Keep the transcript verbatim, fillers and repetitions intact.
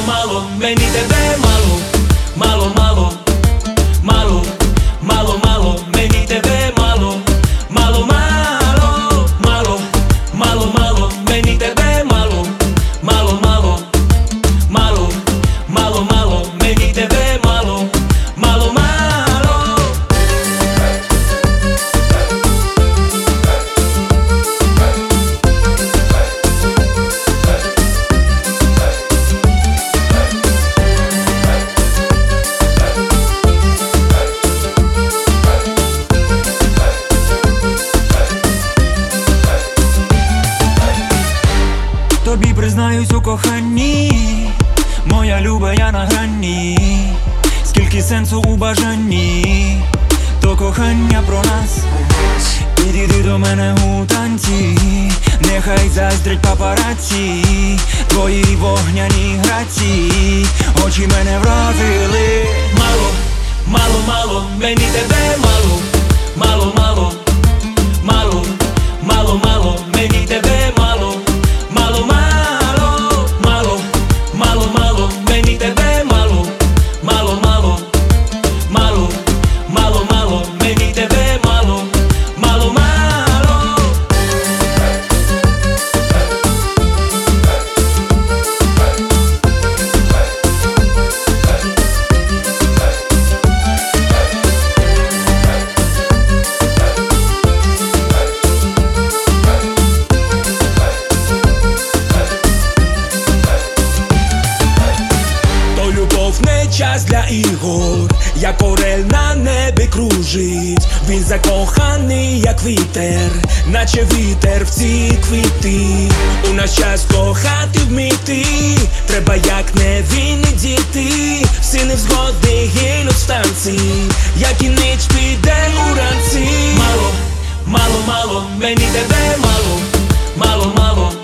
мало, мені тебе мало, мало, мало, мало, мало, мало, мені тебе мало, мало, мало, мало, мало, мало, мені тебе мало, мало, мало, мало, мало, мало, мені тебе мало, мало, мало. Тобі признаюсь у коханні, моя люба, я на грані. Скільки сенсу у бажанні, то кохання про нас. Підійди до мене у танці, нехай заздрять папараці. Твої вогняні грації, очі мене вразили. Мало, мало, мало, мені тебе мало, мало, мало, мало, мало, мало, мені тебе мало, мало, мало, мало, мало, мало, мені тебе мало, мало, мало, мало, мало, мало, мені тебе мало, мало, мало. Не час для ігор, як орел на небі кружить. Він закоханий, як вітер, наче вітер в ці квіти. У наш час кохати вміти треба, як невинні діти. Всі невзгоди гинуть в станці, як і ніч піде уранці. Мало, мало, мало, мені тебе мало, мало, мало,